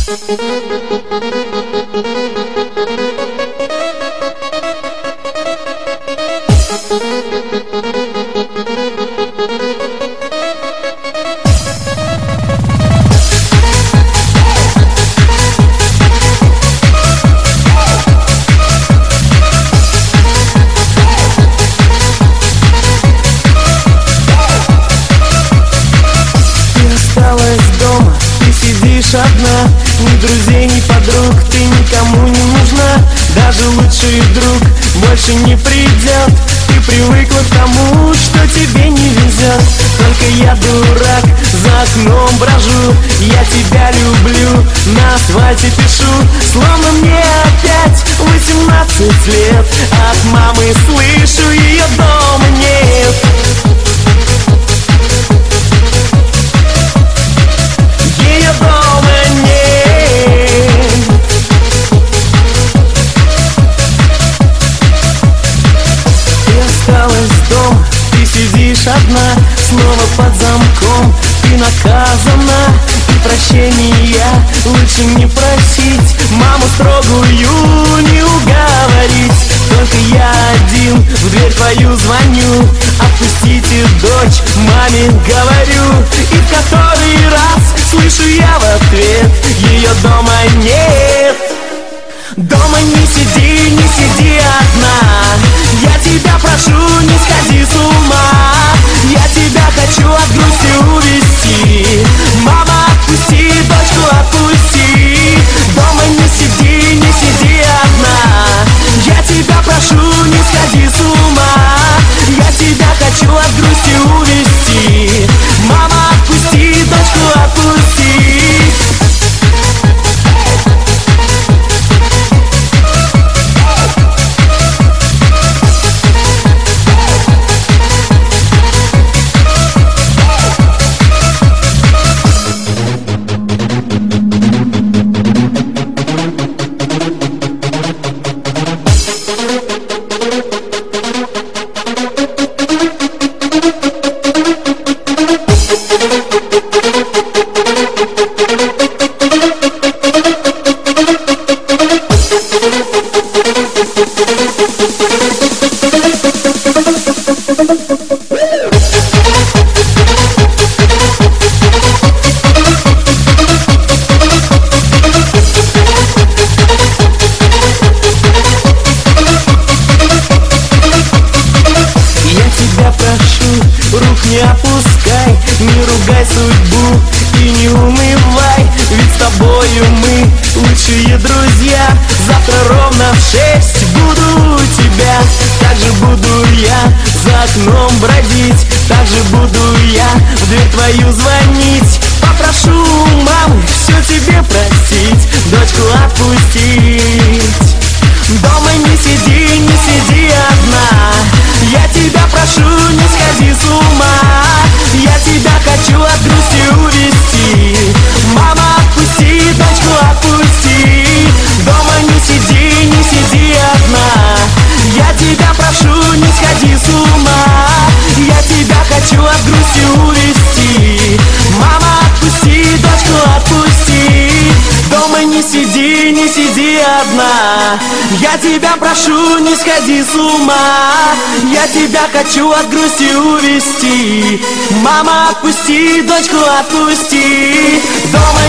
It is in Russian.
Одна, ни друзей, ни подруг, ты никому не нужна. Даже лучший друг больше не придет. Ты привыкла к тому, что тебе не везет. Только я дурак, за окном брожу. Я тебя люблю, на асфальте пишу. Словно мне опять 18 лет. От мамы слышу, ее дома нет. Ее дома нет. Ты осталась дома, ты сидишь одна, снова под замком, ты наказана. И прощения лучше не просить, маму строгую не уговорить. Только я один в дверь твою звоню. Отпустите дочь, маме говорю. И в который раз слышу я в ответ: ее дома нет. Дома не сиди одна. Я тебя прошу, не сходи с ума. Я тебя хочу от грусти увести. Мама, отпусти, дочку отпусти. Дома не сиди одна. Я тебя прошу, не сходи с ума. Я тебя хочу от грусти увести. Мама, отпусти, дочку отпусти. Не опускай, не ругай судьбу и не унывай. Ведь с тобою мы лучшие друзья. Завтра ровно в 6 буду у тебя. Так же буду я за окном бродить. Так же буду я в дверь твою звонить. Попрошу мамы все тебе простить, дочку отпустить. Дома не сиди одна. Я тебя прошу, не сходи с ума. Я тебя хочу от грусти увести. Мама, отпусти, дочку отпусти. Дома не сиди одна. Я тебя прошу, не сходи с ума. Я тебя хочу от грусти увести. Мама, отпусти, дочку отпусти. Дома не сиди одна. Я тебя прошу, не сходи с ума. Я тебя хочу от грусти увести. Мама, отпусти, дочку отпусти. Дома